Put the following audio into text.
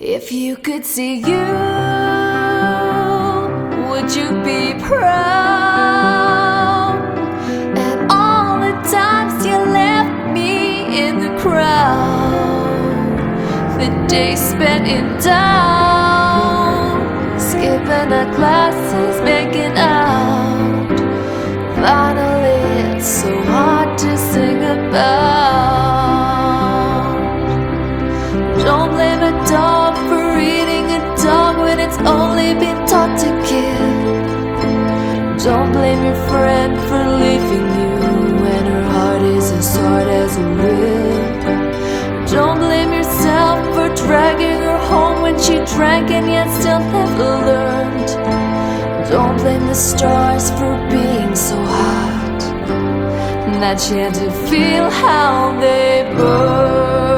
If you could see you, would you be proud at all the times you left me in the crowd? The days spent in town, skipping the classes, making out. Finally, it's so hard to sing about. Don't blame a dog for eating a dog when it's only been taught to kill. Don't blame your friend for leaving you when her heart is as hard as a will. Don't blame yourself for dragging her home when she drank and yet still never learned. Don't blame the stars for being so hot that she had to feel how they burn.